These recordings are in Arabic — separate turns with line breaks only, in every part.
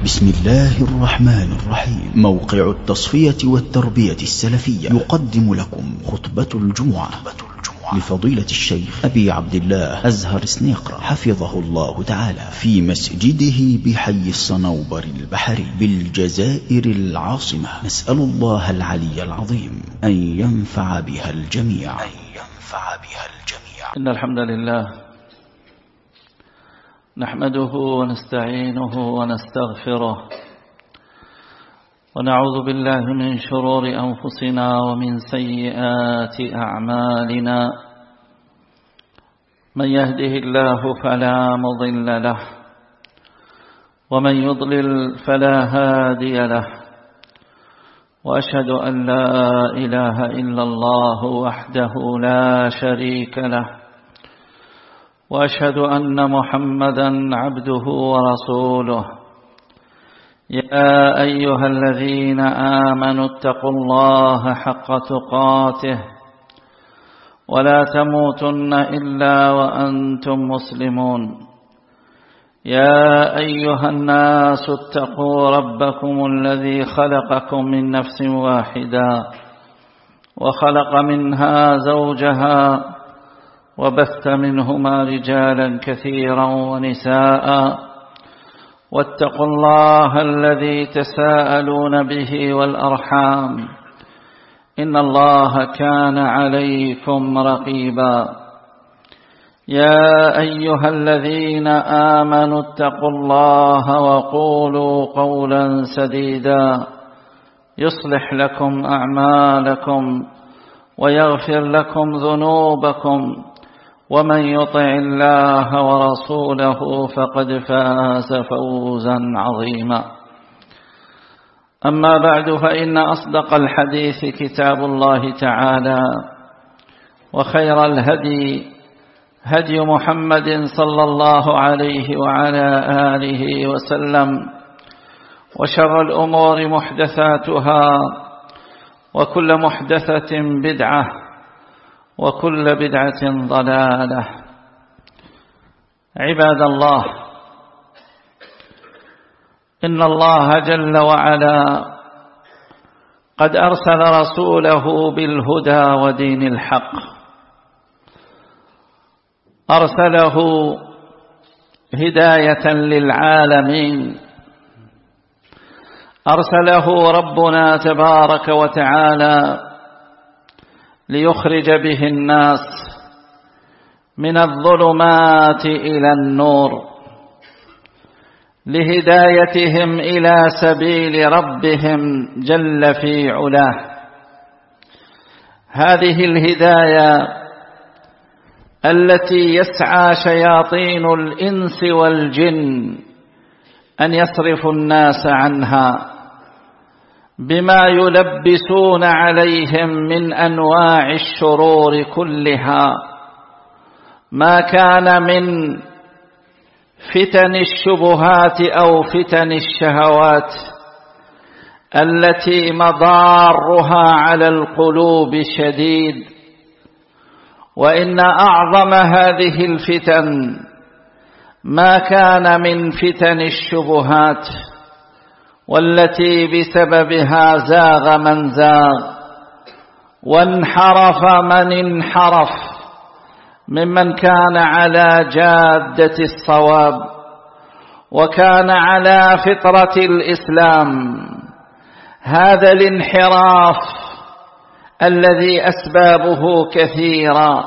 بسم الله الرحمن الرحيم. موقع التصفية والتربية السلفية يقدم لكم خطبة الجمعة لفضيلة الشيخ أبي عبد الله أزهر سنيقرة حفظه الله تعالى في مسجده بحي الصنوبر البحري بالجزائر العاصمة. نسأل الله العلي العظيم أن ينفع بها الجميع.
إن الحمد لله نحمده ونستعينه ونستغفره ونعوذ بالله من شرور أنفسنا ومن سيئات أعمالنا. من يهده الله فلا مضل له ومن يضلل فلا هادي له، وأشهد أن لا إله إلا الله وحده لا شريك له، وأشهد أن محمدا عبده ورسوله. يا أيها الذين آمنوا اتقوا الله حق تقاته ولا تموتن إلا وأنتم مسلمون. يا أيها الناس اتقوا ربكم الذي خلقكم من نفس واحدة وخلق منها زوجها وبث منهما رجالا كثيرا ونساء، واتقوا الله الذي تساءلون به والأرحام إن الله كان عليكم رقيبا. يا أيها الذين آمنوا اتقوا الله وقولوا قولا سديدا يصلح لكم أعمالكم ويغفر لكم ذنوبكم، ومن يطع الله ورسوله فقد فاز فوزا عظيما. أما بعد، فإن أصدق الحديث كتاب الله تعالى، وخير الهدي هدي محمد صلى الله عليه وعلى آله وسلم، وشر الأمور محدثاتها، وكل محدثة بدعة، وكل بدعة ضلالة. عباد الله، إن الله جل وعلا قد أرسل رسوله بالهدى ودين الحق، أرسله هداية للعالمين، أرسله ربنا تبارك وتعالى ليخرج به الناس من الظلمات إلى النور، لهدايتهم إلى سبيل ربهم جل في علاه. هذه الهداية التي يسعى شياطين الإنس والجن أن يصرفوا الناس عنها بما يلبسون عليهم من أنواع الشرور كلها، ما كان من فتن الشبهات أو فتن الشهوات التي مضارها على القلوب شديد. وإن أعظم هذه الفتن ما كان من فتن الشبهات، والتي بسببها زاغ من زاغ وانحرف من انحرف ممن كان على جادة الصواب وكان على فطرة الإسلام. هذا الانحراف الذي أسبابه كثيرة،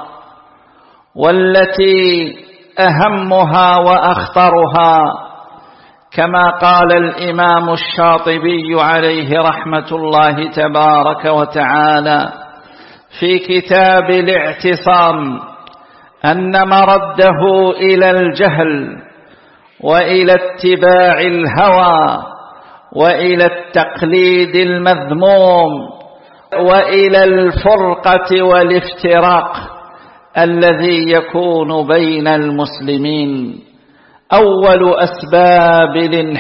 والتي أهمها وأخطرها كما قال الإمام الشاطبي عليه رحمة الله تبارك وتعالى في كتاب الاعتصام، أن مرده إلى الجهل وإلى اتباع الهوى وإلى التقليد المذموم وإلى الفرقة والافتراق الذي يكون بين المسلمين. أول أسباب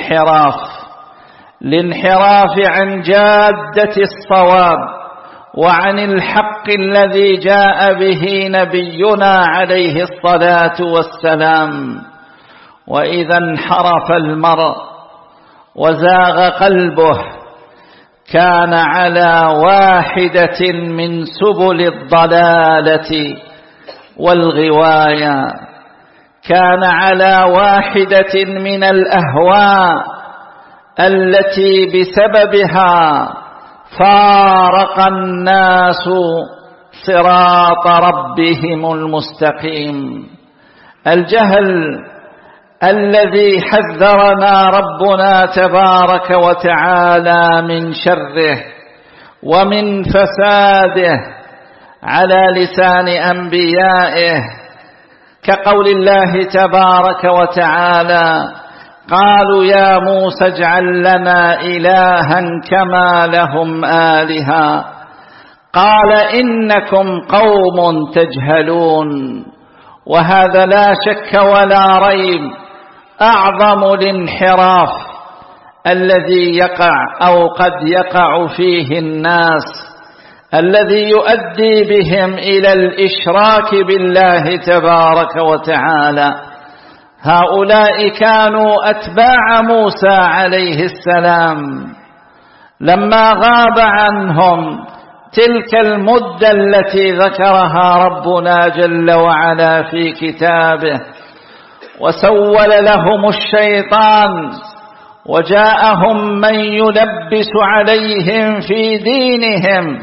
الانحراف عن جادة الصواب وعن الحق الذي جاء به نبينا عليه الصلاة والسلام. وإذا انحرف المرء وزاغ قلبه كان على واحدة من سبل الضلالة والغواية، كان على واحدة من الأهواء التي بسببها فارق الناس صراط ربهم المستقيم. الجهل الذي حذرنا ربنا تبارك وتعالى من شره ومن فساده على لسان أنبيائه، كقول الله تبارك وتعالى: قالوا يا موسى اجعل لنا إلها كما لهم آلهة، قال إنكم قوم تجهلون. وهذا لا شك ولا ريب أعظم الانحراف الذي يقع أو قد يقع فيه الناس، الذي يؤدي بهم إلى الإشراك بالله تبارك وتعالى. هؤلاء كانوا أتباع موسى عليه السلام، لما غاب عنهم تلك المدة التي ذكرها ربنا جل وعلا في كتابه، وسول لهم الشيطان وجاءهم من يلبس عليهم في دينهم،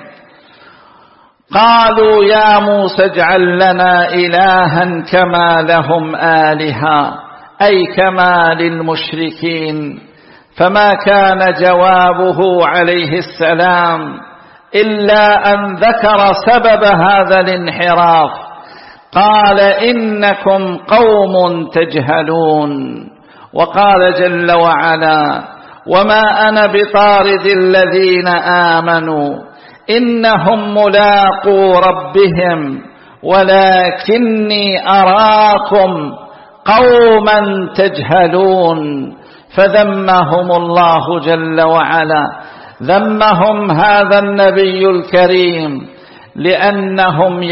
قالوا يا موسى اجعل لنا إلها كما لهم آلهة، أي كما للمشركين. فما كان جوابه عليه السلام إلا أن ذكر سبب هذا الانحراف، قال إنكم قوم تجهلون. وقال جل وعلا: وما أنا بطارد الذين آمنوا إنهم ملاقو ربهم ولكني أراكم قوما تجهلون. فذمهم الله جل وعلا، ذمهم هذا النبي الكريم لأنهم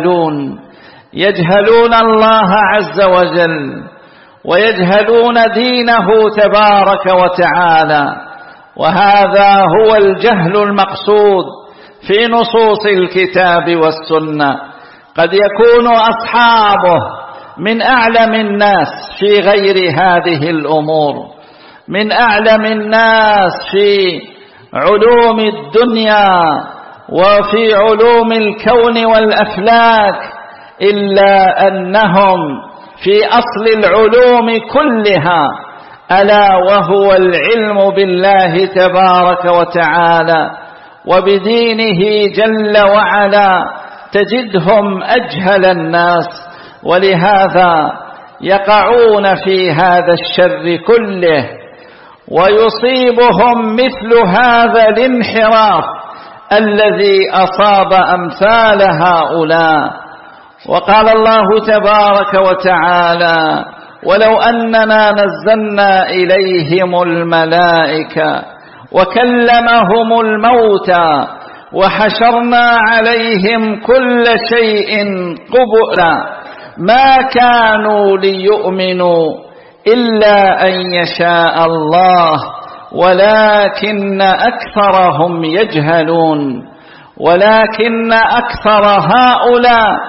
يجهلون الله عز وجل، ويجهلون دينه تبارك وتعالى. وهذا هو الجهل المقصود في نصوص الكتاب والسنة. قد يكون أصحابه من أعلم الناس في غير هذه الأمور، من أعلم الناس في علوم الدنيا وفي علوم الكون والأفلاك، إلا أنهم في أصل العلوم كلها ألا وهو العلم بالله تبارك وتعالى وبدينه جل وعلا تجدهم أجهل الناس، ولهذا يقعون في هذا الشر كله، ويصيبهم مثل هذا الانحراف الذي أصاب أمثال هؤلاء. وقال الله تبارك وتعالى: ولو أننا نزلنا إليهم الملائكة وكلمهم الموتى وحشرنا عليهم كل شيء قبلا ما كانوا ليؤمنوا إلا أن يشاء الله ولكن أكثرهم يجهلون. ولكن أكثر هؤلاء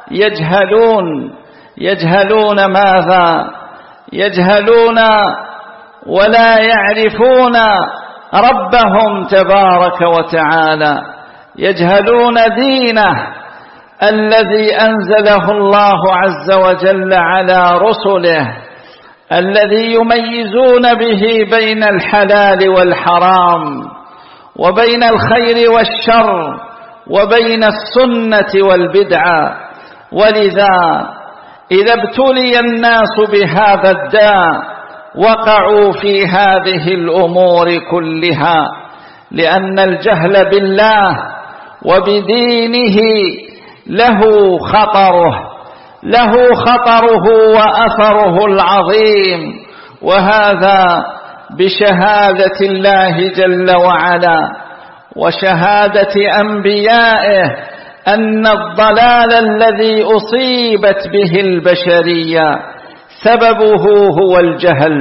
يجهلون ماذا؟ يجهلون ولا يعرفون ربهم تبارك وتعالى، يجهلون دينه الذي أنزله الله عز وجل على رسله، الذي يميزون به بين الحلال والحرام وبين الخير والشر وبين السنة والبدعة. ولذا إذا ابتلي الناس بهذا الداء وقعوا في هذه الأمور كلها، لأن الجهل بالله وبدينه له خطره وأثره العظيم. وهذا بشهادة الله جل وعلا وشهادة أنبيائه أن الضلال الذي أصيبت به البشرية سببه هو الجهل،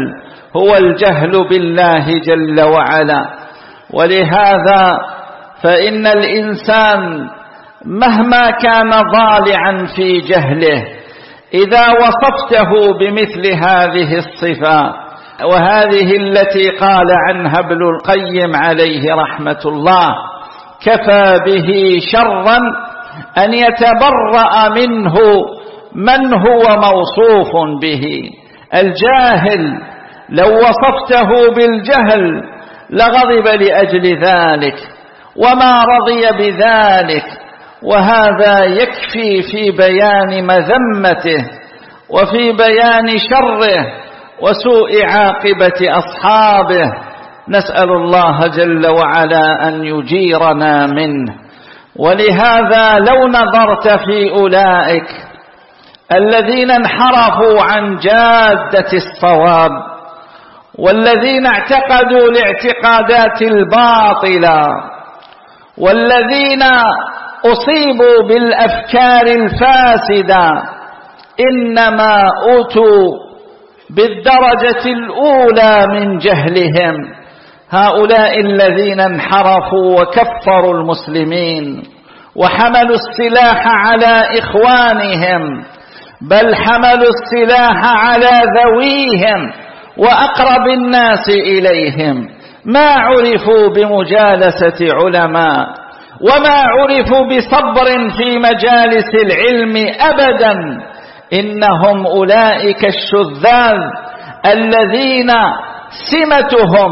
هو الجهل بالله جل وعلا. ولهذا فإن الإنسان مهما كان ضالعا في جهله إذا وصفته بمثل هذه الصفات، وهذه التي قال عنها ابن القيم عليه رحمة الله: كفى به شرا أن يتبرأ منه من هو موصوف به. الجاهل لو وصفته بالجهل لغضب لأجل ذلك وما رضي بذلك، وهذا يكفي في بيان مذمته وفي بيان شره وسوء عاقبة أصحابه. نسأل الله جل وعلا أن يجيرنا منه. ولهذا لو نظرت في أولئك الذين انحرفوا عن جادة الصواب والذين اعتقدوا الاعتقادات الباطلة والذين أصيبوا بالأفكار الفاسدة، إنما أوتوا بالدرجة الأولى من جهلهم. هؤلاء الذين انحرفوا وكفروا المسلمين وحملوا السلاح على إخوانهم، بل حملوا السلاح على ذويهم وأقرب الناس إليهم، ما عرفوا بمجالسة علماء وما عرفوا بصبر في مجالس العلم أبدا. إنهم أولئك الشذاذ الذين سمتهم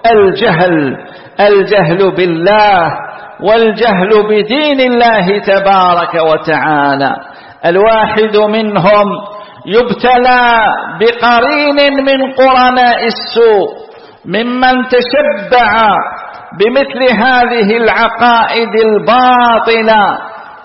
الجهل بالله والجهل بدين الله تبارك وتعالى. الواحد منهم يبتلى بقرين من قرناء السوء ممن تشبع بمثل هذه العقائد الباطلة،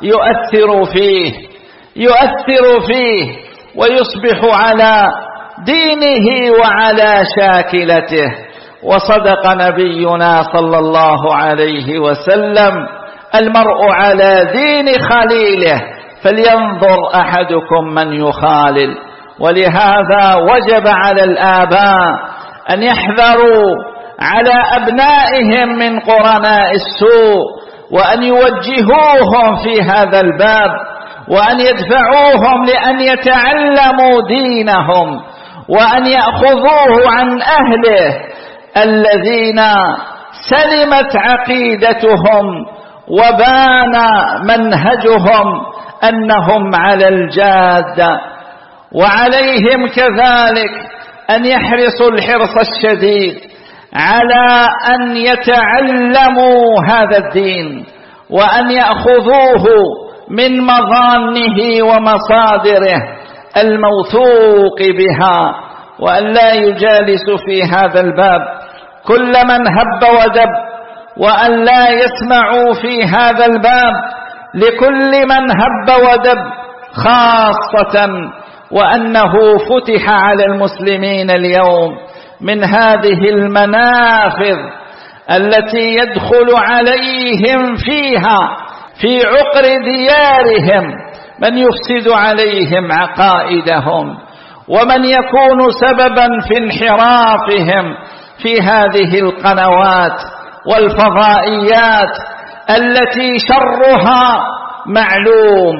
يؤثر فيه ويصبح على دينه وعلى شاكلته. وصدق نبينا صلى الله عليه وسلم: المرء على دين خليله فلينظر أحدكم من يخالل. ولهذا وجب على الآباء أن يحذروا على أبنائهم من قرناء السوء، وأن يوجهوهم في هذا الباب، وأن يدفعوهم لأن يتعلموا دينهم، وأن يأخذوه عن أهله الذين سلمت عقيدتهم وبان منهجهم أنهم على الجادة. وعليهم كذلك أن يحرصوا الحرص الشديد على أن يتعلموا هذا الدين وأن يأخذوه من مظانه ومصادره الموثوق بها، وأن لا يجالس في هذا الباب كل من هب ودب، وأن لا يسمعوا في هذا الباب لكل من هب ودب خاصة، وأنه فتح على المسلمين اليوم من هذه المنافذ التي يدخل عليهم فيها في عقر ديارهم من يفسد عليهم عقائدهم، ومن يكون سببا في انحرافهم في هذه القنوات والفضائيات التي شرها معلوم،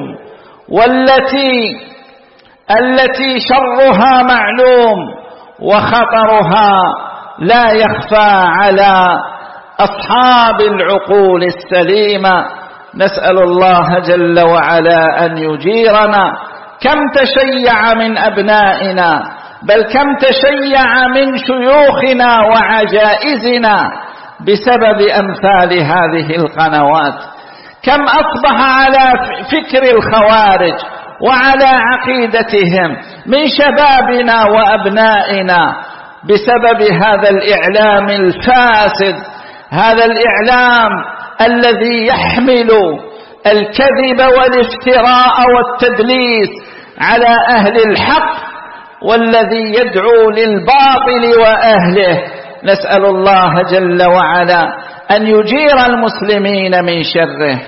والتي شرها معلوم وخطرها لا يخفى على أصحاب العقول السليمة. نسأل الله جل وعلا أن يجيرنا. كم تشيع من أبنائنا، بل كم تشيع من شيوخنا وعجائزنا بسبب أمثال هذه القنوات. كم أصبح على فكر الخوارج وعلى عقيدتهم من شبابنا وأبنائنا بسبب هذا الإعلام الفاسد، هذا الإعلام الذي يحمل الكذب والافتراء والتدليس على أهل الحق، والذي يدعو للباطل وأهله. نسأل الله جل وعلا أن يجير المسلمين من شره.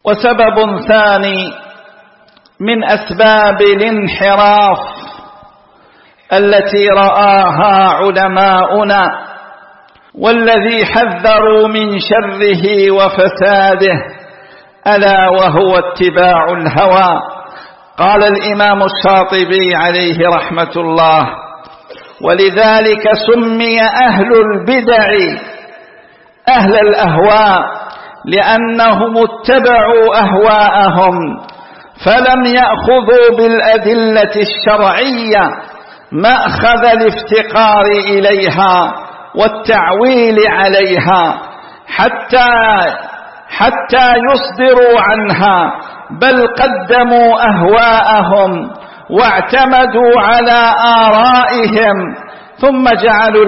وسبب ثاني من أسباب الانحراف التي رآها علماؤنا والذي حذروا من شره وفساده ألا وهو اتباع الهوى. قال الإمام الشاطبي عليه رحمة الله: ولذلك سمي أهل البدع أهل الأهواء، لأنهم اتبعوا أهواءهم فلم يأخذوا بالأدلة الشرعية مأخذ الافتقار إليها والتعويل عليها حتى يصدروا عنها، بل قدموا أهواءهم واعتمدوا على آرائهم، ثم جعلوا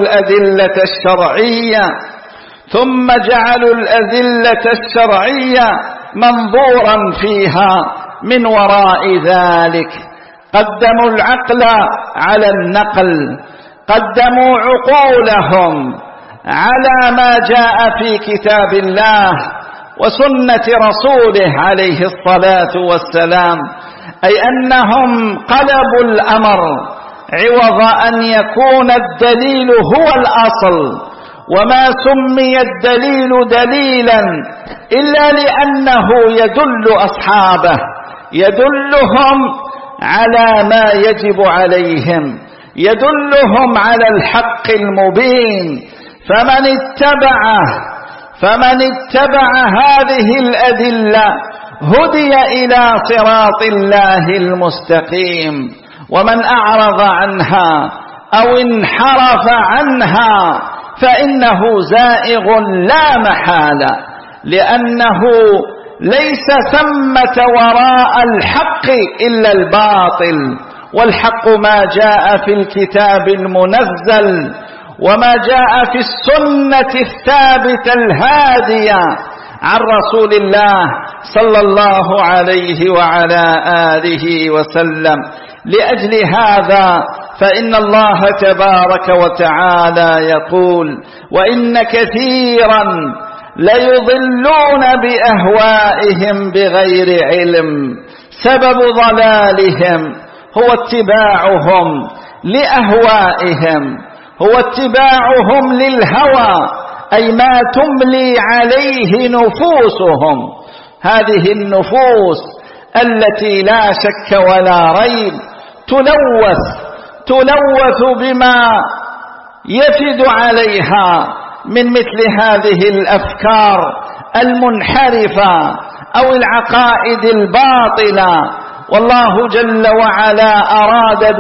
الأدلة الشرعية منظورا فيها من وراء ذلك. قدموا العقل على النقل، قدموا عقولهم على ما جاء في كتاب الله وسنة رسوله عليه الصلاة والسلام، أي أنهم قلبوا الأمر عوض أن يكون الدليل هو الأصل. وما سمي الدليل دليلا إلا لأنه يدل أصحابه، يدلهم على ما يجب عليهم، يدلهم على الحق المبين. فمن اتبع هذه الأدلة هدي إلى صراط الله المستقيم، ومن أعرض عنها أو انحرف عنها فإنه زائغ لا محالة، لأنه ليس ثمة وراء الحق إلا الباطل، والحق ما جاء في الكتاب المنزل وما جاء في السنة الثابتة الهادية عن رسول الله صلى الله عليه وعلى آله وسلم. لأجل هذا فإن الله تبارك وتعالى يقول: وإن كثيرا ليضلون بأهوائهم بغير علم. سبب ضلالهم هو اتباعهم لأهوائهم، هو اتباعهم للهوى، أي ما تملي عليه نفوسهم. هذه النفوس التي لا شك ولا ريب تلوث بما يفد عليها من مثل هذه الأفكار المنحرفة أو العقائد الباطلة. والله جل وعلا أراد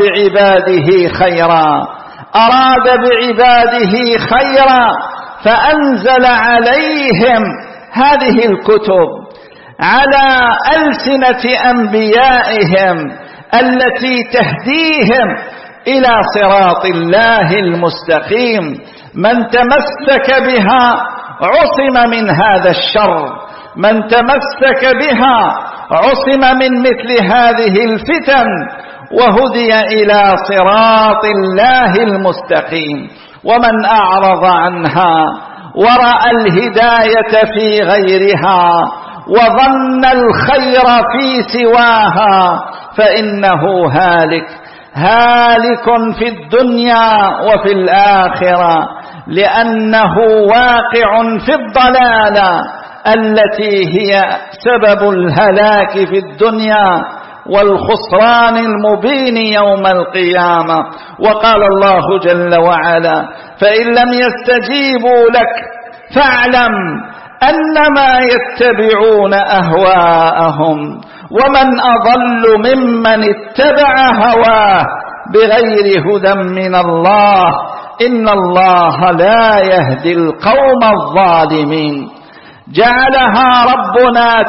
بعباده خيرا فأنزل عليهم هذه الكتب على ألسنة أنبيائهم التي تهديهم إلى صراط الله المستقيم. من تمسك بها عصم من هذا الشر، من تمسك بها عصم من مثل هذه الفتن وهدي إلى صراط الله المستقيم. ومن أعرض عنها ورأى الهداية في غيرها وظن الخير في سواها فإنه هالك في الدنيا وفي الآخرة، لأنه واقع في الضلالة التي هي سبب الهلاك في الدنيا والخسران المبين يوم القيامة. وقال الله جل وعلا: فإن لم يستجيبوا لك فاعلم أنما يتبعون أهواءهم ومن أضل ممن اتبع هواه بغير هدى من الله إن الله لا يهدي القوم الظالمين. جعلها ربنا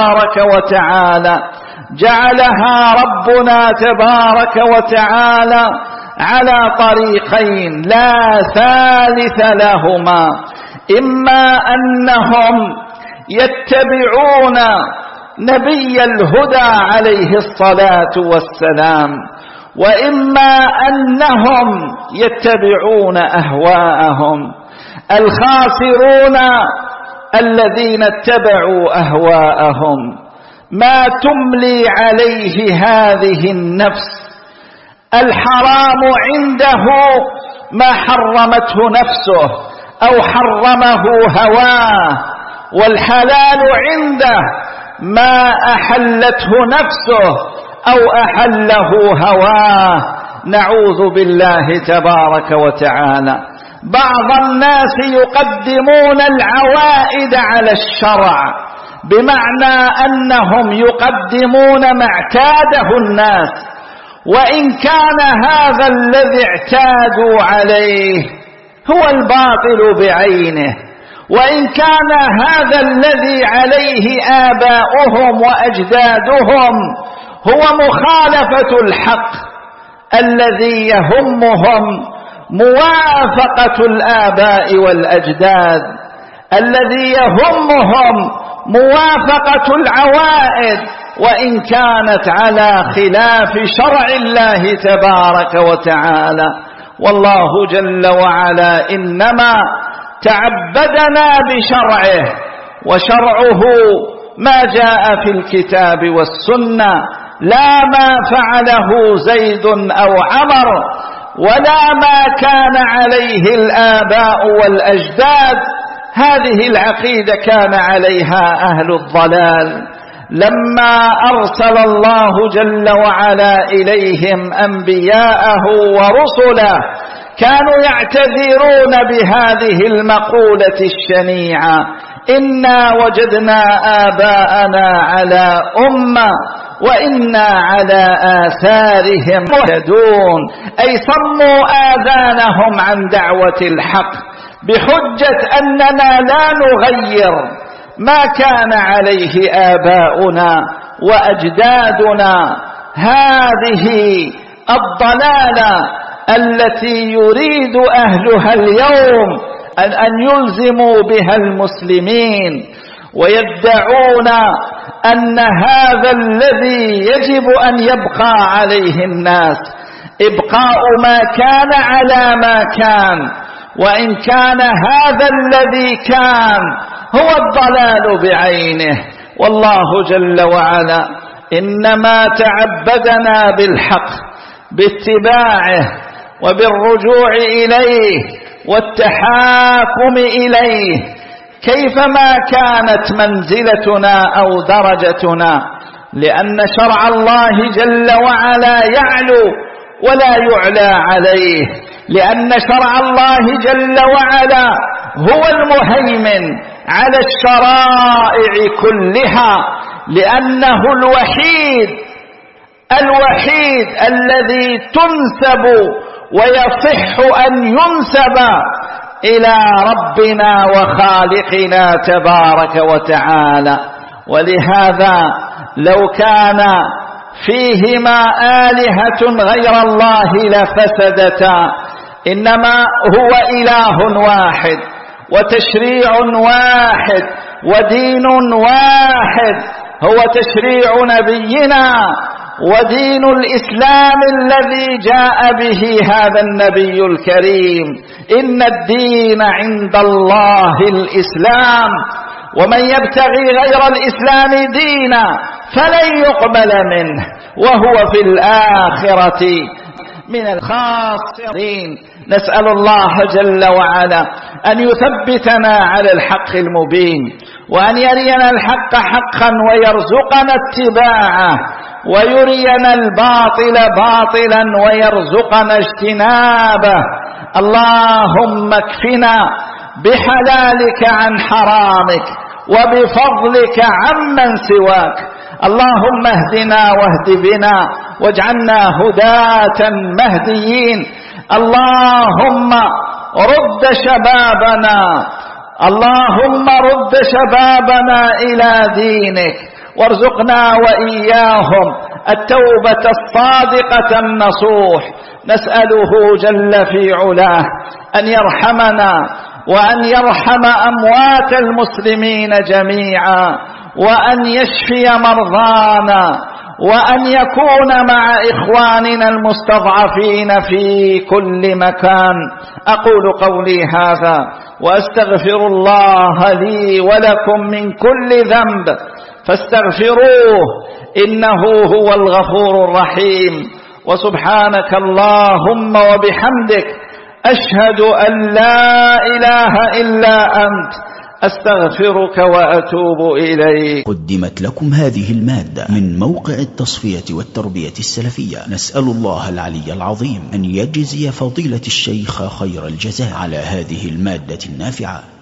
تبارك وتعالى على طريقين لا ثالث لهما: إما أنهم يتبعون نبي الهدى عليه الصلاة والسلام، وإما أنهم يتبعون أهواءهم. الخاسرون الذين اتبعوا أهواءهم، ما تملي عليه هذه النفس. الحرام عنده ما حرمته نفسه أو حرمه هواه، والحلال عنده ما أحلته نفسه أو أحله هواه. نعوذ بالله تبارك وتعالى. بعض الناس يقدمون العوائد على الشرع، بمعنى أنهم يقدمون ما اعتاده الناس، وإن كان هذا الذي اعتادوا عليه هو الباطل بعينه، وإن كان هذا الذي عليه آباؤهم وأجدادهم هو مخالفة الحق، الذي يهمهم موافقة الآباء والأجداد، الذي يهمهم موافقة العوائد وإن كانت على خلاف شرع الله تبارك وتعالى. والله جل وعلا إنما تعبدنا بشرعه، وشرعه ما جاء في الكتاب والسنة، لا ما فعله زيد أو عمر، ولا ما كان عليه الآباء والأجداد. هذه العقيدة كان عليها أهل الضلال لما أرسل الله جل وعلا إليهم أنبياءه ورسله، كانوا يعتذرون بهذه المقولة الشنيعة: إنا وجدنا آباءنا على أمة وإنا على آثارهم مهتدون، أي صموا آذانهم عن دعوة الحق بحجة أننا لا نغير ما كان عليه آباؤنا وأجدادنا. هذه الضلالة التي يريد أهلها اليوم أن يلزموا بها المسلمين، ويدعون أن هذا الذي يجب أن يبقى عليه الناس إبقاء ما كان على ما كان، وإن كان هذا الذي كان هو الضلال بعينه. والله جل وعلا إنما تعبدنا بالحق، باتباعه وبالرجوع إليه والتحاكم إليه كيفما كانت منزلتنا أو درجتنا، لأن شرع الله جل وعلا يعلو ولا يعلى عليه، لأن شرع الله جل وعلا هو المهيمن على الشرائع كلها، لأنه الوحيد الذي تنسب ويصح أن ينسب إلى ربنا وخالقنا تبارك وتعالى. ولهذا لو كان فيهما آلهة غير الله لفسدتا، إنما هو إله واحد وتشريع واحد ودين واحد، هو تشريع نبينا ودين الإسلام الذي جاء به هذا النبي الكريم: إن الدين عند الله الإسلام، ومن يبتغي غير الإسلام دينا فلن يقبل منه وهو في الآخرة من الخاسرين. نسأل الله جل وعلا أن يثبتنا على الحق المبين، وأن يرينا الحق حقا ويرزقنا اتباعه، ويرينا الباطل باطلا ويرزقنا اجتنابه. اللهم اكفنا بحلالك عن حرامك وبفضلك عمن سواك. اللهم اهدنا واهد بنا واجعلنا هداة مهديين. اللهم رد شبابنا إلى دينك، وارزقنا وإياهم التوبة الصادقة النصوح. نسأله جل في علاه أن يرحمنا وأن يرحم أموات المسلمين جميعا، وأن يشفي مرضانا، وأن يكون مع إخواننا المستضعفين في كل مكان. أقول قولي هذا وأستغفر الله لي ولكم من كل ذنب فاستغفروه إنه هو الغفور الرحيم. وسبحانك اللهم وبحمدك أشهد أن لا إله إلا أنت أستغفرك وأتوب إليك.
قدمت لكم هذه المادة من موقع التصفية والتربية السلفية. نسأل الله العلي العظيم أن يجزي فضيلة الشيخ خير الجزاء على هذه المادة النافعة.